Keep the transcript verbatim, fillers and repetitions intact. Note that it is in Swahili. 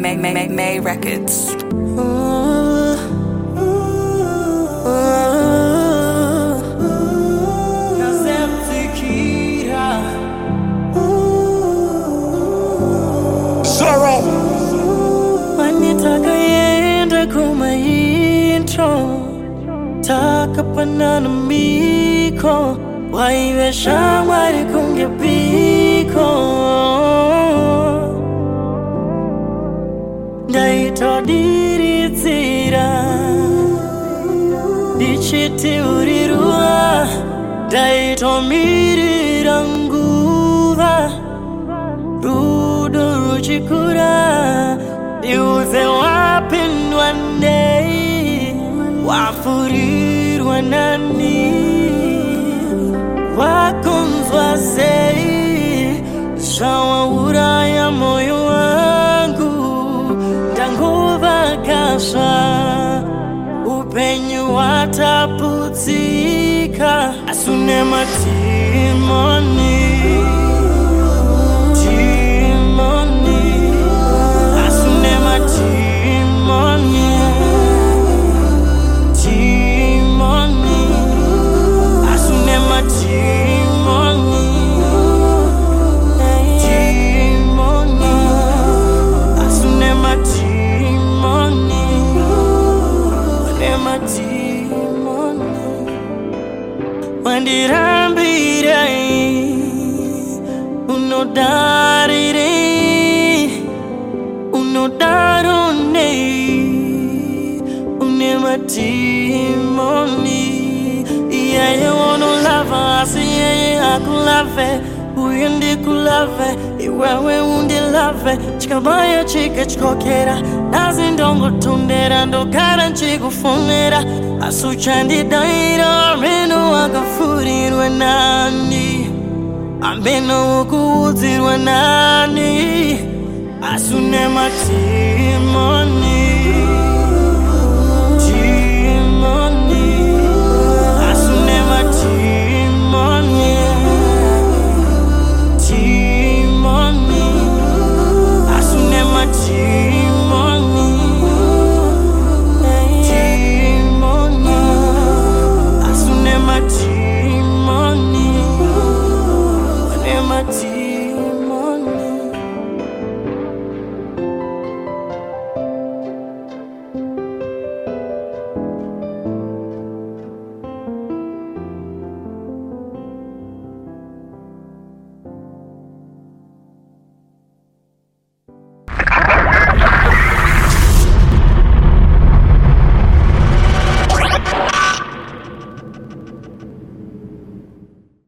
May May May May Records. Sorrow. Manitaka yenda kuma intro taka panana miko waive shamwari kunge piko Daito diritsira Dichiti urirua Daito mirira nguva Rudo ruchikura Diuze wapin one day Wafurirwa nani Wakunzwa sei Shawa uraya moyo wangu Tanguva kasha Upenyu wataputika Asune matimoni Mandirambirei Unodarire Unodarone Unematimoni Iyaye ono lava Asiye akulave Uyende kulave Iwewe undi lave Chikabaya chika chikokera Nazindongo tundera Ndokara nchikufunera Asuchandi daira Ameno wakafurirwa nani Ameno ukuuzirwa nani Asune mati